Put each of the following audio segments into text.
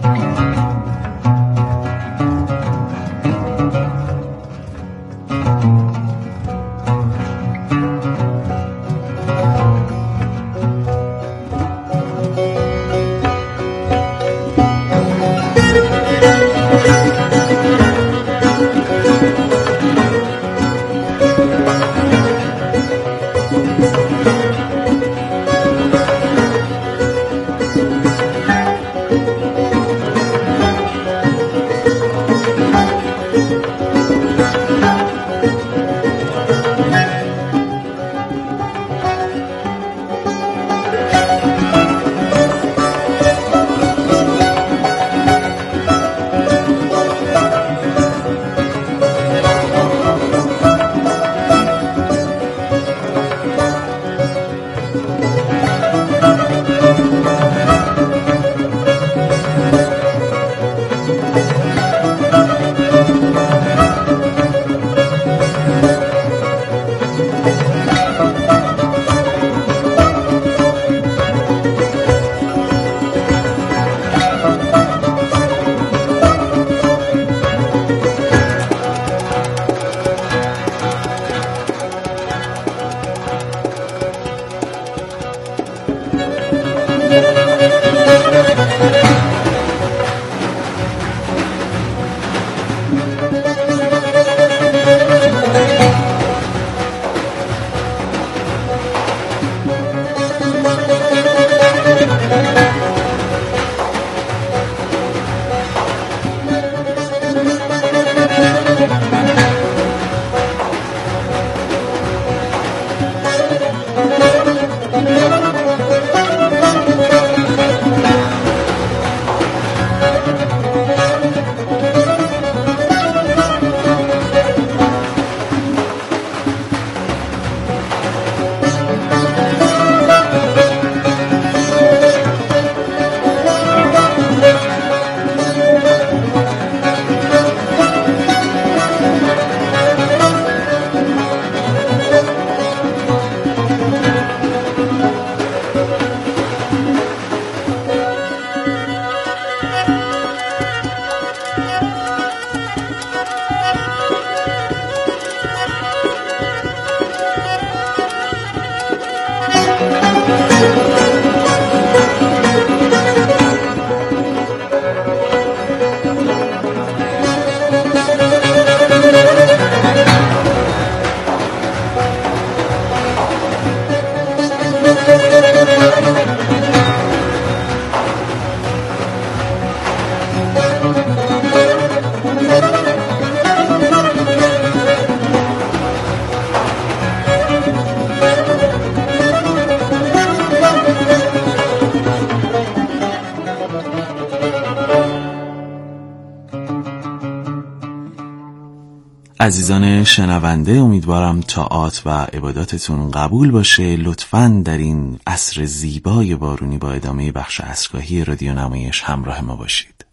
عزیزان شنونده، امیدوارم طاعات و عباداتتون قبول باشه. لطفاً در این عصر زیبای بارونی با ادامه بخش عصرگاهی رادیو نمایش همراه ما باشید.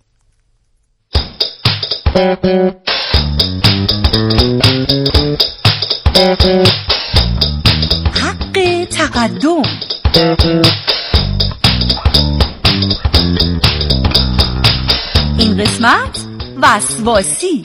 حق تقدم. این قسمت وسواسی.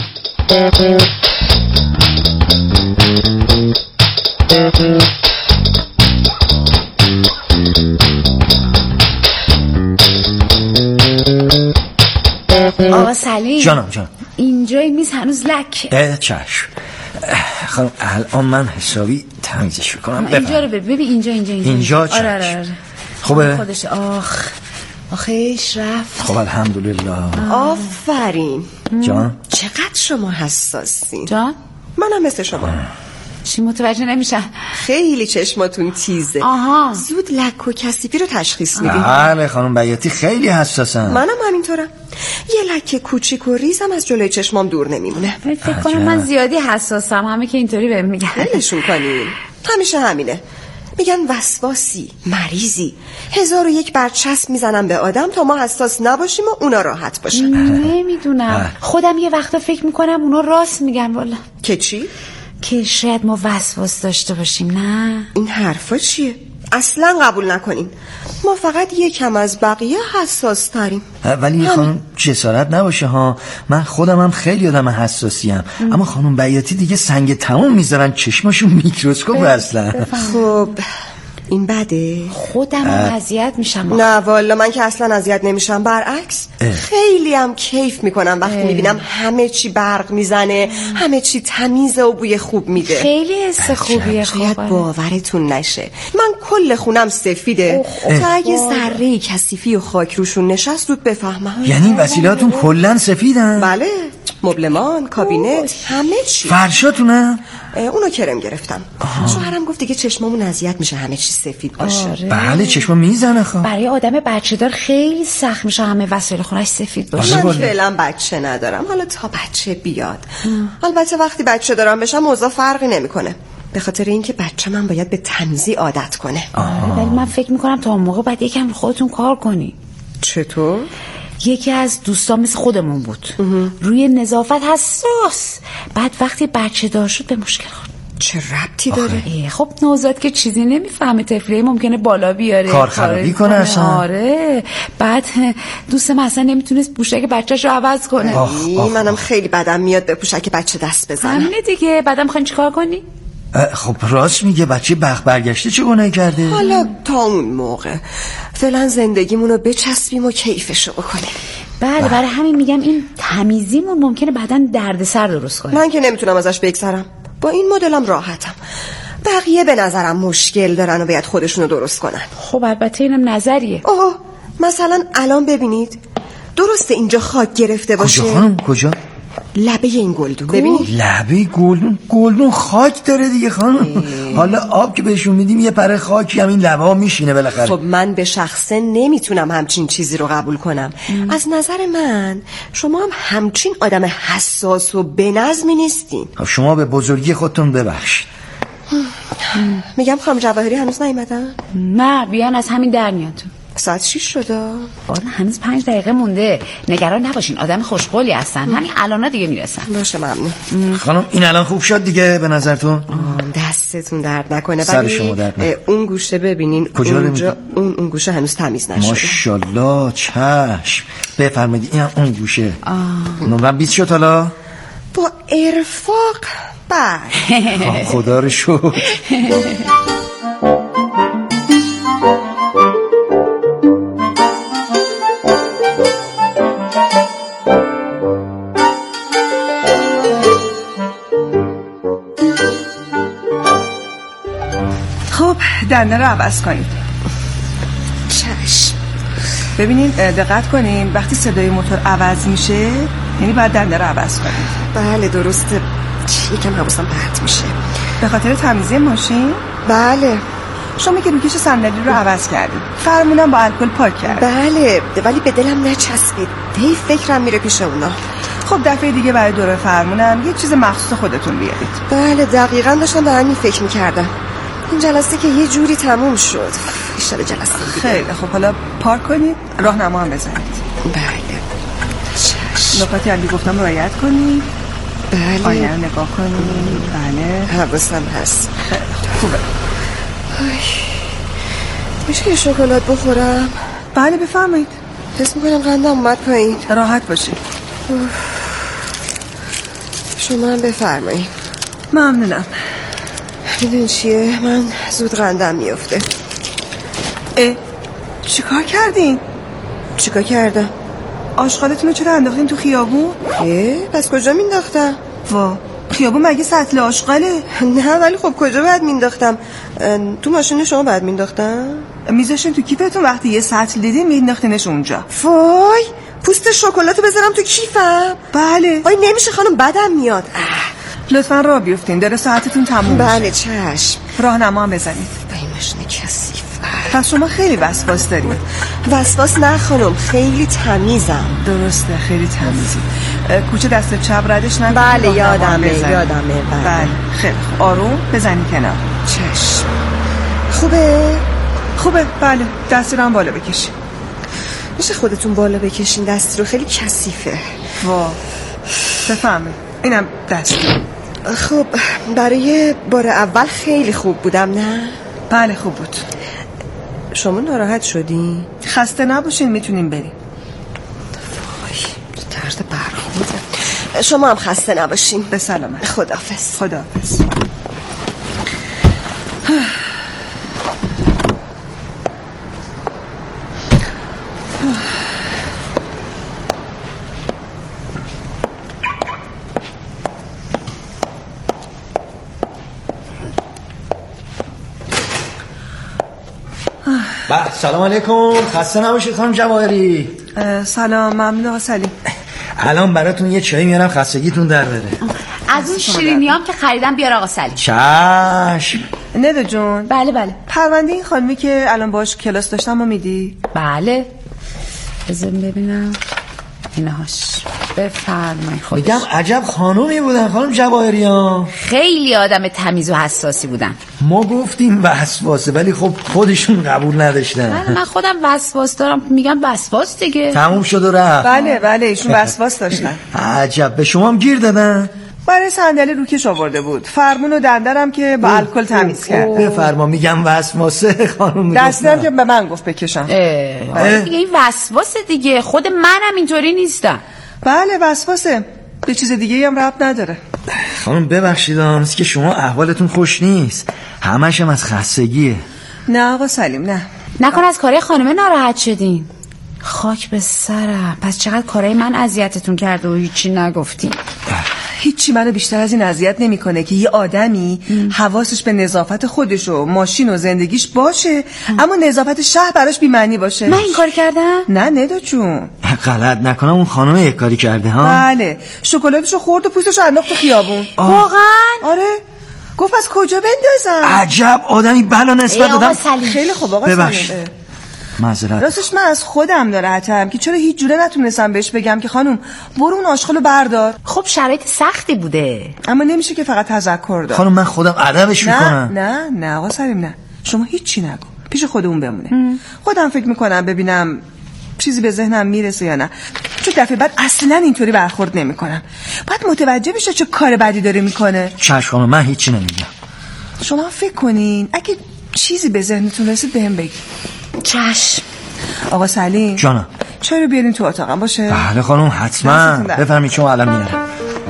آقا سلیم. جانم. اینجای میز هنوز لک. چشم خانم، الان من حسابی تمیزش میکنم. اینجا رو ببین، اینجا چشم. آره. خوبه؟ خودش آخیش رفت. خب الحمدلله. آفرین. جان چقدر شما حساسین. جان منم مثل شما. چی متوجه نمیشم؟ خیلی چشماتون تیزه. آها. زود لک و کثیفی رو تشخیص میدین. بله خانم بیاتی خیلی حساسن. منم همینطورم. یه لک کوچیک و ریزم از جلوی چشمام دور نمیمونه. فکر کنم من زیادی حساسم، همه که اینطوری بهم میگن. ولشون کنین، همیشه همینه. میگن وسواسی، مریضی. 1001 برچسب میزنن به آدم تا ما حساس نباشیم و اونا راحت باشن. نمیدونم، خودم یه وقتا فکر میکنم اونا راست میگن. والا که چی؟ که شاید ما وسواس داشته باشیم. نه این حرفا چیه؟ اصلا قبول نکنین. ما فقط یکم از بقیه حساس تریم. ولی خانم جسارت نباشه ها، من خودم هم خیلی آدم حساسیم، اما خانم بیاتی دیگه سنگ تمام میذارن چشماشون میکروسکوپ اصلا. خب این بده؟ خودم اذیت میشم. نه والا من که اصلا اذیت نمیشم، برعکس خیلی هم کیف میکنم وقتی میبینم همه چی برق میزنه، همه چی تمیزه و بوی خوب میده. خیلی حس خوبیه. شاید باورتون نشه من کل خونم سفیده تا اگه ذره کثیفی و خاک روشون نشست رود بفهمم. یعنی وسیلاتون کلن سفیدن؟ بله، مبلمان، کابینت، همه چی. فرشاتونه؟ اونو کرم گرفتم. شوهرم گفت دیگه چشمامون اذیت میشه همه چی سفید باشه. بله چشمام میزنه. خب برای آدم بچه دار خیلی سخت میشه همه وسایل خونش سفید باشه. من فعلا بچه ندارم، حالا تا بچه بیاد. البته وقتی بچه دارم بشم موضوع فرقی نمیکنه، به خاطر اینکه بچه من باید به تمیزی عادت کنه. ولی من فکر میکنم تا اون موقع باید یکم خودتون کار کنی. چطور؟ یکی از دوستان مثل خودمون بود، روی نظافت حساس، بعد وقتی بچه دار شد به مشکل خورد. چه ربطی داره؟ خب نوزاد که چیزی نمیفهمه، طفلی ممکنه بالا بیاره، کار خرابی کنه اصلا. آره بعد دوست من اصلا نمیتونست پوشک بچه‌ش رو عوض کنه. منم خیلی بدم میاد به پوشک بچه دست بزنم. همینه دیگه. بعدم میخواین چیکار کنی؟ خب راست میگه، بچه بخت برگشته چه گناهی کرده؟ حالا تا اون موقع فعلا زندگیمونو بچسبیم و کیفشو بکنیم. بله برای همین میگم این تمیزیمون ممکنه بعداً دردسر درست کنه. من که نمیتونم ازش بگذرم، با این مدلم راحتم. بقیه به نظرم مشکل دارن و باید خودشونو درست کنن. خب البته اینم نظریه. مثلا الان ببینید درسته اینجا خاک گرفته باشه. کجا خانم کجا؟ لبه این گلدون ببینید. لبه گلدون خاک داره دیگه خانم. حالا آب که بهشون میدیم یه پره خاکی همین لبه ها میشینه بالاخره. خب من به شخصه نمیتونم همچین چیزی رو قبول کنم. از نظر من شما هم همچین آدم حساس و بنظمی نیستین. شما به بزرگی خودتون ببخشید. میگم خانم جواهری هنوز نیومدن؟ نه بیان از همین در میاد. ساعت 6 شده. هنوز 5 دقیقه مونده. نگران نباشین، آدم خوشقولی هستن. همین الانا دیگه میرسن. باشه ممنون. خانم این الان خوب شد دیگه به نظرتون؟ دستتون درد نکنه. سر شما درد نکنه. اون گوشه ببینین کجا اونجا اون گوشه هنوز تمیز نشده. ماشاءالله چشم. بفرمایید این اون گوشه. نمره 20 شد حالا؟ با ارفاق. بله خدا رو شکر. خب دنده رو عوض کنید. چشم. ببینین دقت کنین وقتی صدای موتور عوض میشه یعنی باید دنده رو عوض کنید. بله درسته، یکم حواسم پرت میشه. به خاطر تمیزی ماشین؟ بله. شما که روکش صندلی رو عوض کردید، فرمونم با الکل پاک کرد. بله ولی به دلم نچسبید، هی فکرم میره پیش اونا. خب دفعه دیگه برای دوره فرمونم یه چیز مخصوص خودتون بیارید. بله دقیقاً داشتم به همین فکر میکردم. این جلسه که یه جوری تموم شد، اشتباه جلسه دیگه. خیلی خب حالا پارک کنید، راهنما هم بزنید. بله چشم. نکاتی علی گفتم رعایت کنید. بله آینه رو نگاه کنید. بله حواسم هست. خیلی خوبه. میشه یه شکلات بخورم؟ بله بفرمایید. حس میکنم قندم اومد پایین. راحت باشید. شما هم بفرمایید. ممنونم. میدونی چیه؟ من زود قندم میفته. چیکار کردین؟ چیکار کردم؟ آشغالتون رو چرا انداختین تو خیابون؟ پس کجا مینداختم؟ وا خیابون مگه سطل آشغاله؟ نه ولی خب کجا باید مینداختم؟ تو ماشین شما باید مینداختم؟ میذاشین تو کیفتون، وقتی یه سطل دیدین مینداختینش اونجا. وای پوست شکلاتو بذارم تو کیفم؟ بله. وای نمیشه خانم بدم میاد. لطفا راه بیفتین، داره ساعتتون تموم. بله چشم. راهنما هم بزنید. این ماشین کثیف. پس شما خیلی وسواس دارید. وسواس نه خانم، خیلی تمیزم. درسته خیلی تمیزی. کوچه دست چپ ردش نکنید. بله یادمه. بله خیلی خوب. آروم بزنید کنار. چشم. خوبه بله. دستی رو هم بالا بکشید. میشه خودتون بالا بکشین دستی رو، خیلی کثیفه. وا بفهمید اینم دستی. خب برای بار اول خیلی خوب بودم نه؟ بله خوب بود. شما ناراحت شدین؟ خسته نباشین، میتونیم بریم. طرز برخورده. شما هم خسته نباشین. به سلامت. خداحافظ. خداحافظ. سلام علیکم. خسته نباشید خانم جواهری. سلام. ممنون آقا سلیم. الان براتون یه چای میارم خستگیتون در بره. از اون شیرینیام که خریدم بیار آقا سلیم. چشم. ندا جون. بله. پرونده این خانمی که الان باش کلاس داشتم رو میدی؟ بله. بذار ببینم اینهاش. بفرمایید. میگم عجب خانومی بودن خانم جواهری ها. خیلی آدم تمیز و حساسی بودن. ما گفتیم وسواسه ولی خب خودشون قبول نداشتن. من خودم وسواس دارم، میگم وسواس دیگه. تموم شد و رفت. بله ایشون وسواس داشتن. عجب. به شما هم گیر دادن؟ برای صندلی روکش آورده بود. فرمون و دندرم که با الکل تمیز کرد. بفرما. میگم وسواسه خانم. دستم که به من گفت بکشم. دیگه این وسواسه دیگه. خود منم اینطوری نیستم. بله وسواسه. به چیز دیگه هم ربط نداره. خانم ببخشید است که شما احوالتون خوش نیست. همش هم از خستگیه. نه آقا سلیم نه. نکن از کارهای خانمه ناراحت شدین. خاک به سرم. پس چقدر کارهای من اذیتتون کرده و هیچی نگفتین. هیچی منو بیشتر از این اذیت نمیکنه که یه آدمی حواسش به نظافت خودش و ماشین و زندگیش باشه اما نظافت شهر براش بی‌معنی باشه. من این کار کردم؟ نه ندا جون. غلط نکنم اون خانم یک کاری کرده ها. بله شکلاتشو خورد و پوستشو انداخت تو خیابون. واقعا؟ آره. گفت از کجا بندازم؟ عجب آدمی بلا نسبت دادم. خیلی خوب آقا سلیم. معذرت. راستش من از خودم ناراحتم که چرا هیچ جوره نتونستم بهش بگم که خانم برو اون آشغالو بردار. خب شرایط سختی بوده اما نمیشه که فقط تذکر داد. خانم من خودم ادبش میکنم. نه آقا سلیم نه. شما هیچی نگو. پیش خودمون بمونه. خودم فکر میکنم ببینم چیزی به ذهنم میرسه یا نه. چون دفعه بعد اصلا اینطوری برخورد نمیکنم. باید متوجه بشه چه کار بدی داره میکنه. چشم خانم من هیچی نمیگم. شما فکر کنین اگه چیزی به ذهنتون رسید بهم بگید. چشم. آقا سلیم جانم. چرا بیارین تو اتاقم باشه؟ بله خانم حتما. بفرمایید شما الان میارم.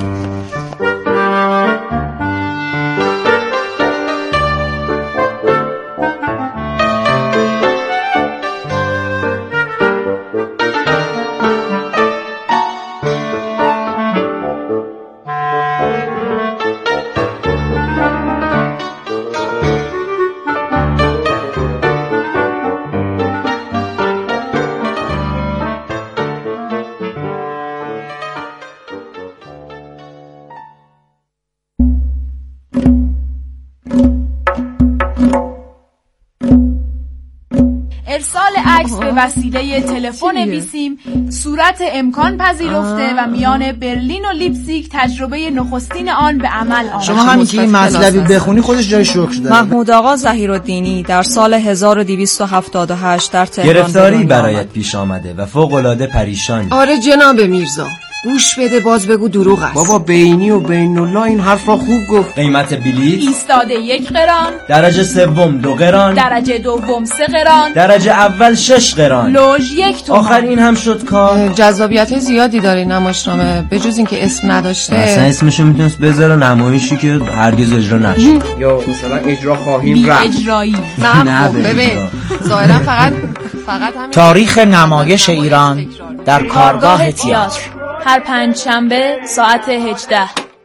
ارسال عکس به وسیله تلفن بیسیم صورت امکان پذیرفته و میان برلین و لیپزیگ تجربه نخستین آن به عمل آمد. شما همین که این مطلبی بخونی خودش جای شکر داره. محمود آقا ظهیرالدینی در سال 1278 در تهران گرفتاری برایت پیش آمده و فوق‌العاده پریشانی. آره جناب میرزا گوش بده باز بگو دروغ است. بابا بینی و بین الله این حرف را خوب گفت. قیمت بلیط ایستاده 1 قران، درجه سوم 2 قران، درجه دوم 3 قران، درجه اول 6 قران، لوژ 1 تومان. آخر این هم شد کار. جذابیت زیادی داره نمایشنامه به جز اینکه اسم نداشته. اصلا اسمشو میتونست بذاره نمایشی که هرگز اجرا نشه. یا مثلا اجرا خواهیم رفت. اجرایی. نه ببین ظاهرا فقط همین تاریخ نمایش ایران در کارگاه تئاتر هر پنجشنبه ساعت 18.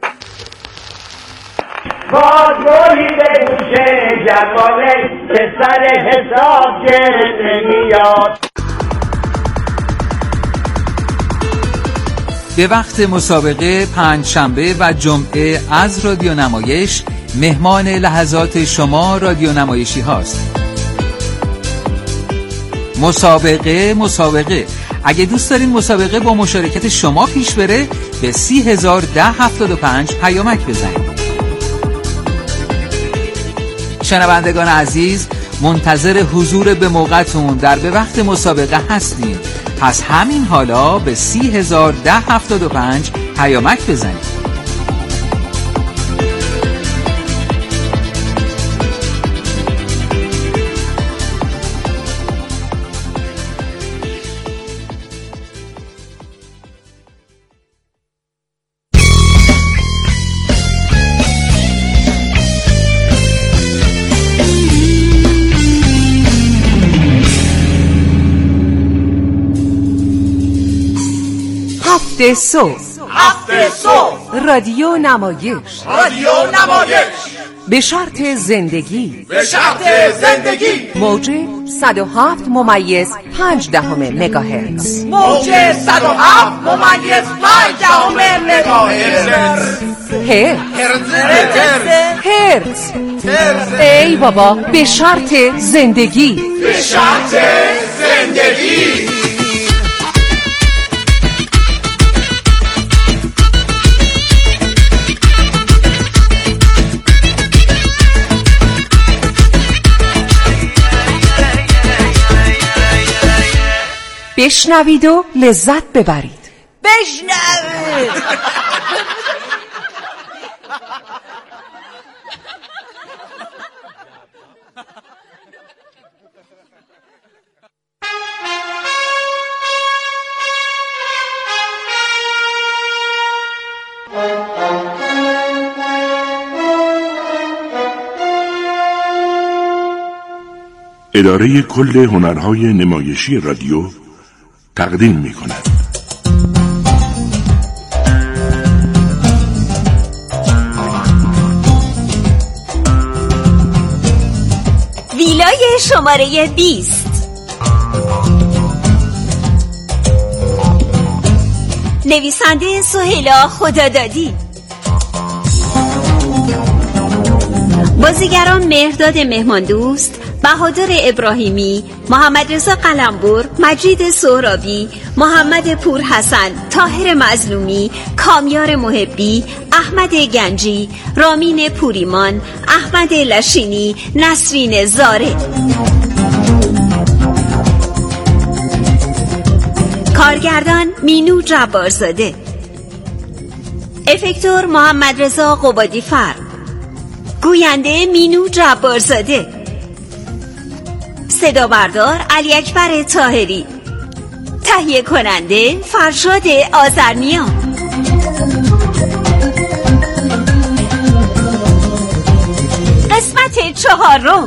بادگویی به گوشه جوانه که سر حساب گرد نمیاد. به وقت مسابقه پنجشنبه و جمعه از رادیو نمایش مهمان لحظات شما رادیو نمایشی هاست. مسابقه اگه دوست دارین مسابقه با مشارکت شما پیش بره به 301075 پیامک بزنید. شنوندگان عزیز منتظر حضور به موقعتون در به وقت مسابقه هستیم. پس همین حالا به 301075 پیامک بزنید. هفته صبح رادیو نمایش به شرط زندگی موج 107.5 مگاهرتز هرتز. ای بابا، به شرط زندگی. بشنوید و لذت ببرید. بشنوید. اداره کل هنرهای نمایشی رادیو تقدیم می کند. ویلای شماره 20. نویسنده سهیلا خدادادی. بازیگران مهرداد مهماندوست، بهادر ابراهیمی، محمد رضا قلمبر، مجید سهرابی، محمد پورحسن، طاهر مظلومی، کامیار محبی، احمد گنجی، رامین پوریمان، احمد لشینی، نسرین زاره. کارگردان مینو جبارزاده. افکتور محمد رضا قبادی فر. گوینده مینو جبارزاده. صدا بردار علی اکبر طاهری. تهیه کننده فرشاد آذرنیان. قسمت 4.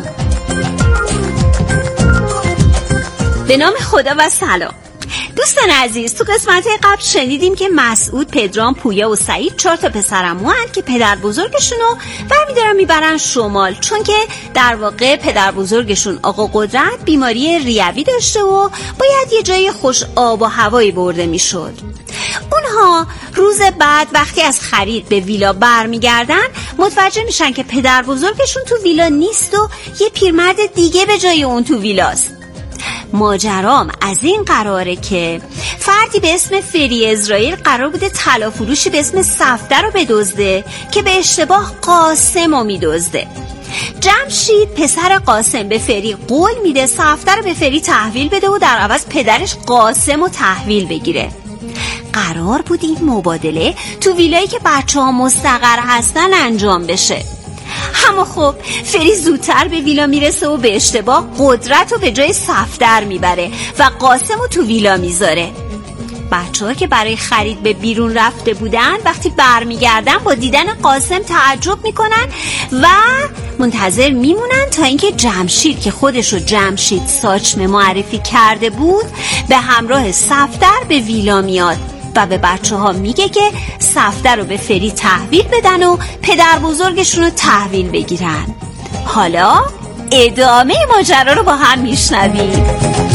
به نام خدا و سلام. دوستان عزیز، تو قسمت قبل شنیدیم که مسعود، پدرام، پویا و سعید 4 تا پسرعمو هستند که پدر بزرگشونو برمی‌دارن میبرن شمال، چون که در واقع پدر بزرگشون آقا قدرت بیماری ریوی داشته و باید یه جای خوش آب و هوایی برده میشد. اونها روز بعد وقتی از خرید به ویلا برمیگردن متوجه میشن که پدر بزرگشون تو ویلا نیست و یه پیرمرد دیگه به جای اون تو ویلاست. ماجرام از این قراره که فردی به اسم فری اسرائیل قرار بوده طلا فروشی به اسم صفدر رو بدزده که به اشتباه قاسم رو میدزده. جمشید پسر قاسم به فری قول میده صفدر رو به فری تحویل بده و در عوض پدرش قاسم رو تحویل بگیره. قرار بود این مبادله تو ویلایی که بچه‌ها مستقر هستن انجام بشه. اما خب فری زودتر به ویلا میرسه و به اشتباه قدرت رو به جای صفدر میبره و قاسم رو تو ویلا میذاره. بچه‌ها که برای خرید به بیرون رفته بودن وقتی برمیگردن با دیدن قاسم تعجب میکنن و منتظر میمونن تا اینکه جمشید که خودشو جمشید ساچمه معرفی کرده بود به همراه صفدر به ویلا میاد و به بچه‌ها میگه که صفدر رو به فری تحویل بدن و پدر بزرگشون رو تحویل بگیرن. حالا ادامه ماجرا رو با هم میشنویم.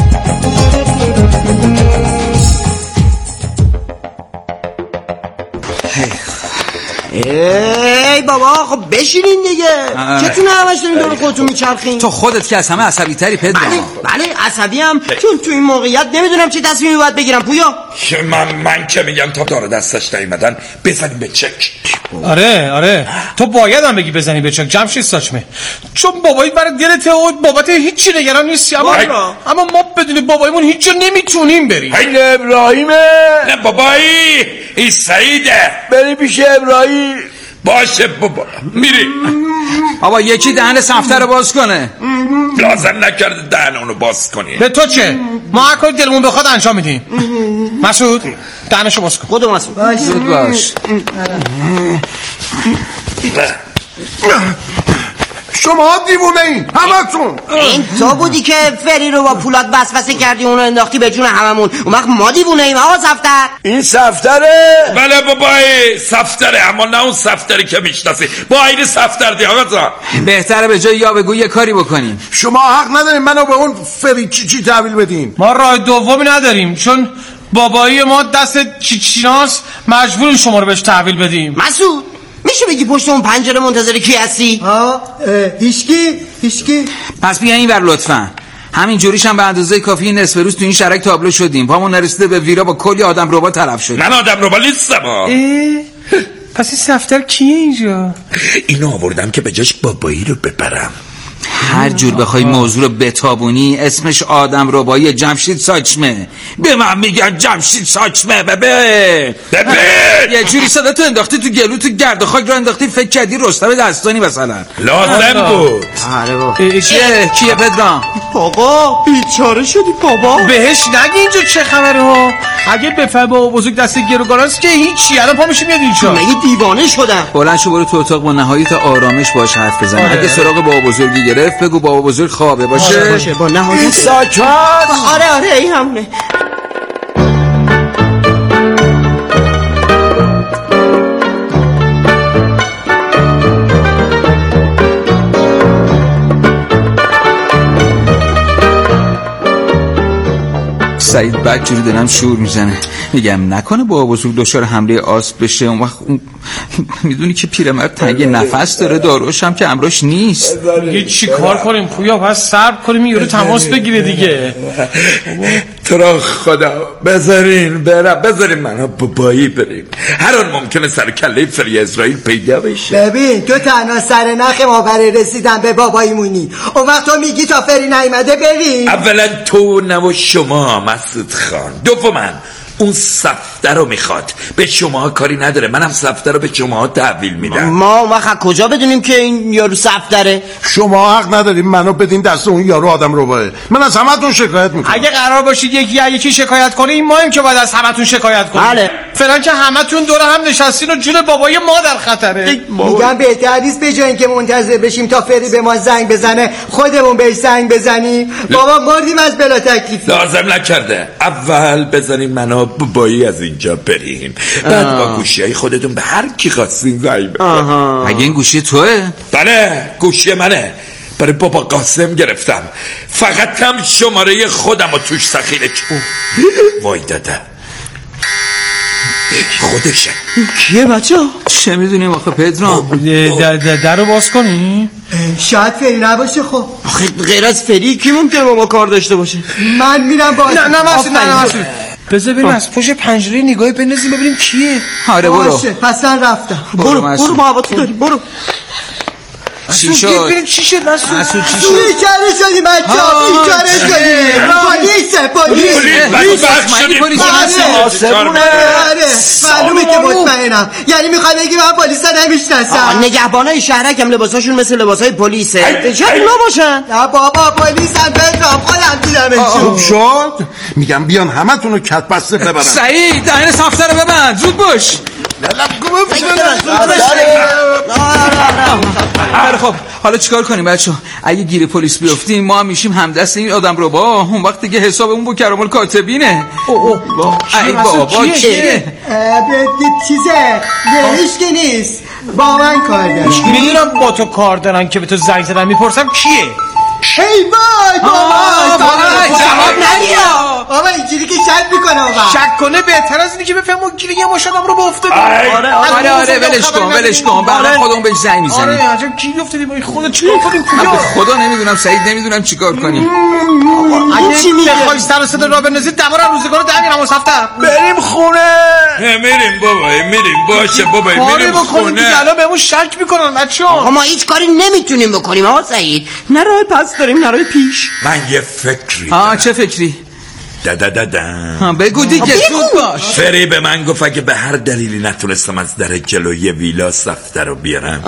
ای بابا، خب بشینین دیگه. چتونه همش دارین دور خودتون میچرخین؟ تو خودت که از همه عصبی تری پدرام. بله عصبی ام، چون تو این موقعیت نمیدونم چه تصمیمی باید بگیرم. پویا من که میگم تا داره دستش نیومدن بزنیم به چک. آره تو باید هم بگی بزنی به چک جمشید ساچمه، چون بابایی برای دلت و بابت هیچی نگران نیستی. اما ما بدون بابایمون هیچ جا نمیتونیم بریم. این ابراهیمه. نه بابایی، این سعیده. بری پیش ابراهیم. باشه بابا، میری. بابا یکی دهن صفدر رو باز کنه. لازم نکرده دهن اونو باز کنی. به تو چه؟ ما هر کاری دلمون بخواد انجام میدیم. مسعود دهنشو باز کن. خودم مسعود. زود باش. شما دیوونه این همتون. این تو بودی که فری رو با پولاد وسوسه کردی اونو انداختی به جون هممون. اون وقت ما دیوونه ایم آقا صفتر. این صفتره؟ بله بابای صفتره، اما نه اون صفتری که میشناسی. با این صفتر دی آقا. بهتره به جای یا بگو یه کاری بکنیم. شما حق نداریم منو به اون فری چی تحویل بدین. ما راه دومی نداریم چون بابایی ما دست چیچیناست، مجبوریم شما رو بهش تحویل بدیم. مسعود میشه بگی پشت اون پنجره منتظر کی هستی؟ هیچکی. پس بیا این ور لطفا. همین جوریش هم به اندازه کافی نصف روز تو این شرک تابلو شدیم. پامون نرسیده به ویرا با کلی آدم ربا طرف شدیم. من آدم ربا نیستم. پس این صفتر کیه اینجا؟ اینو آوردم که به جاش بابایی رو ببرم. هر جور بخوای موضوع رو بتابونی اسمش آدم ربایی جمشید ساچمه. به من میگن جمشید ساچمه. ببین یه جوری صدا تو انداختی تو گلو، تو گرد و خاک رو انداختی، فکر کردی رستم دستانی مثلا. لازم بود. آره بابا. کیه پدرام؟ آقا بیچاره شدی بابا. بهش نگی اینجا چه خبره ها. اگه بفهم بابا بزرگ دست گروگاناست که هیچی. الان پا میشه میاد اینجا. مگه دیوانه شدم؟ بلند شو برو تو اتاق با نهایت آرامش باش حرف بزن. اگه سراغ بابا بزرگی گرفت بگو بابا بزرگ خوابه باشه با نهایت ساکت. آره این همونه. سعید بعد جوری دلم شور میزنه. میگم نکنه بابا بزرگ دچار حمله آسم بشه. اون وقت میدونی که پیرمرد تنگ نفس داره، داروش هم که امراش نیست. یه چی کار کنیم پویا؟ باید صبر کنیم یارو تماس بگیره دیگه. تو را خدا بذارین برم، بذارین منو بابایی بریم. هر آن ممکنه سر کله فری اسرائیل پیدا بشه. ببین تو تنها سر نخ ما برای رسیدن به بابایی مونی. اون وقت تو میگی تا فری نیامده بریم. اولا تو نه شما مسعود خان، دوما اون صفتر رو میخواد. به شما کاری نداره، منم صفتر رو به شما تحویل میدم. ما وقت کجا بدونیم که این یارو صفتره؟ شما حق نداریم منو بدین دست اون یارو آدم رباه. من از همتون شکایت میکنم. اگه قرار باشید یکی شکایت کنیم ما که باید از همتون شکایت کنیم. بله. فعلا که همتون دور هم نشستین و جون بابای ما در خطره. میگم بهتر نیست به جای اینکه منتظر بشیم تا فری به ما زنگ بزنه خودمون بهش زنگ بزنیم. بابا مردیم از بلا تکلیف. لازم نکرده. اول بزنین منو بابایی از اینجا بریم، بعد با گوشیای خودتون به هر کی خواستین زنگ بزنین. اگه این گوشی توه؟ بله گوشی منه، برای بابا قاسم گرفتم. فقط هم شماره خودم رو توش ذخیره کردم. وای داده خودشه. کیه بچه؟ چه میدونیم آخه پدرام؟ در رو باز کنی؟ شاید فری نباشه. خب آخه غیر از فری کی ممکنه با ما کار داشته باشه؟ من میرم با نه بذار بریم از پشت پنجره نگاهی بندازیم ببینیم کیه. آره برو. پس من رفتم. برو محبت داری برو. چی شد؟ ببینیم چی شد مسعود؟ بیچاره شدی بچه‌ها، بیچاره شدی. پلیس معلومه که مطمئنم. یعنی میخوای بگی من پلیس نمیشناسم؟ نگهبانای شهرکم لباساشون مثل لباسای پلیسه. چرا نباشن؟ نه بابا پلیسن پدرام، خودم دیدمشون. خوب شد. میگم بیان همتون رو کت بسته ببرن. سعید دهن صفتر رو ببند زود باش. خب حالا چیکار کنیم بچه؟ اگه گیر پلیس بیافتیم ما هم میشیم همدست این آدم رو با اون وقت دیگه حسابمون با کرامال کاتبینه. ای بابا کیه؟ چیزه هیچ که نیست، با من کار دارم. میدونم با تو کار دارن که به تو زنگ زدن. میپرسم کیه؟ ای وای بابا جواب ندیا. بابا اینجوری که شک میکنه. شک کنه بهتر از اینه که بفهمه گیره یه ماشادم رو بافتادیم. آره ولش کن بعدا خودمون بهش زنگ میزنیم. آره عجب گیر افتادیم. با خدا چیکار کنیم؟ خدا نمیدونم سعید، نمیدونم چیکار کنیم. اگه بخوای سر و صدا راه بندازی دوباره روزگار در میرم صفتر. بریم خونه. میریم بابا میریم. باشه بابا میریم خونه. الان بهمون شک میکنن بچه‌ها. ما هیچ کاری نمیتونیم بکنیم آقا سعید. نه راه پس داریم نه راه پیش. من یه فکری. چه فکری؟ بگو دیگه زود باش. فری به من گفت اگه به هر دلیلی نتونستم از در جلوی ویلا صفتر رو بیارم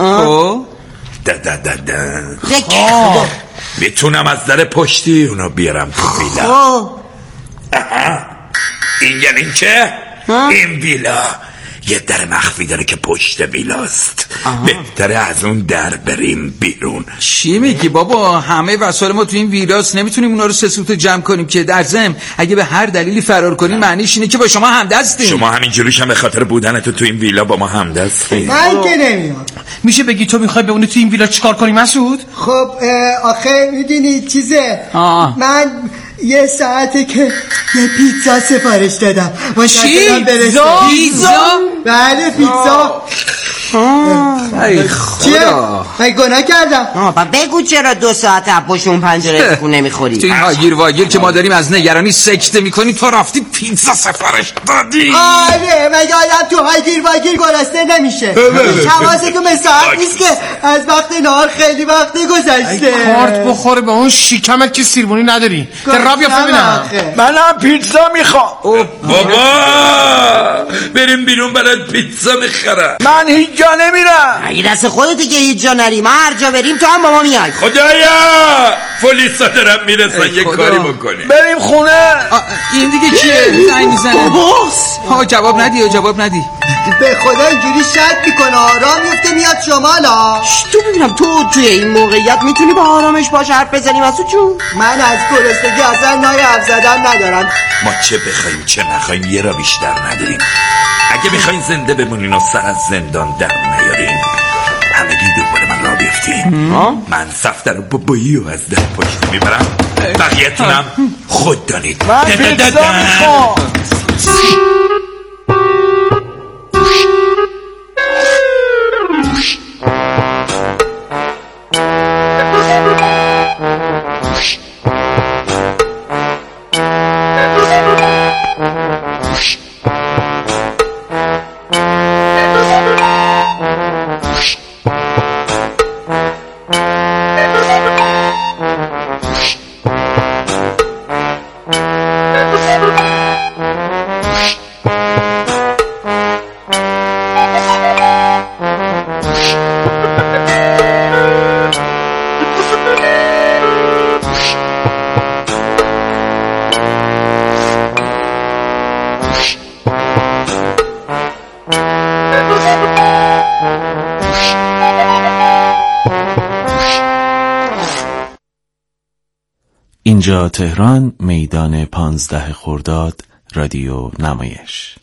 میتونم از در پشتی اونو بیارم تو ویلا. این یعنی چه؟ این ویلا یه در مخفی داره که پشت ویلاست. بهتره از اون در بریم بیرون. چی میگی بابا؟ همه وسایل ما تو این ویلاست، نمیتونیم اونا رو 3 سوت جمع کنیم که. در ضمن اگه به هر دلیلی فرار کنیم معنیش اینه که با شما همدستیم. شما همینجوریش هم به خاطر بودن تو این ویلا با ما همدستیم. من که نمیام. میشه بگی تو میخوای بمونی تو این ویلا چیکار کنی مسعود؟ خب آخه میدونی چیزه، من یه ساعته که یه پیتزا سفارش دادم. پیتزا؟ بله پیتزا. ای خدا، من گناه کردم. بگو چرا 2 ساعت پشت پنجره تکون نمیخوری؟ تو این هاگیر واگیر که ما داریم از نگرانی سکته میکنی، تو رفتی پیتزا سفارش دادی؟ آره، مگه آدم تو هاگیر واگیر گرسنه نمیشه؟ حواستون به ساعت نیست که از وقت نهار خیلی وقت گذشته. کارت بخوره به اون شیکمت که سیرمونی نداری. را بیا ببینم. منم پیتزا میخوام. بابا بریم بیرون برات پیتزا میخرم. من هیچ جا نمیرم. اگه دست خودتی که هیچ جا نری، ما هر جا بریم تو هم با ما میای. خدایا پلیسا دارن میرسن، یه کاری بکنی. بریم خونه. این دیگه کیه؟ زنگ میزنه. ها جواب ندی. به خدا اینجوری شک میکنه آرام میفته میاد شمالا. تو ببینم تو توی این موقعیت میتونی با آرامش باش حرف بزنی مسعود جون؟ من از گرسنگی اصلا نای حرف زدن ندارم. ما چه بخوایم چه نخوایم یه را بیشتر نداریم. اگه میخواین زنده بمونین و سر از زندان در نیارین، همگی دوباره من را بیفتین. من سفتر و بابایی و از در پشت میبرم، بقیه‌تونم خود دانید. من پیتزا میخوام. اینجا تهران، میدان 15 خرداد، رادیو نمایش.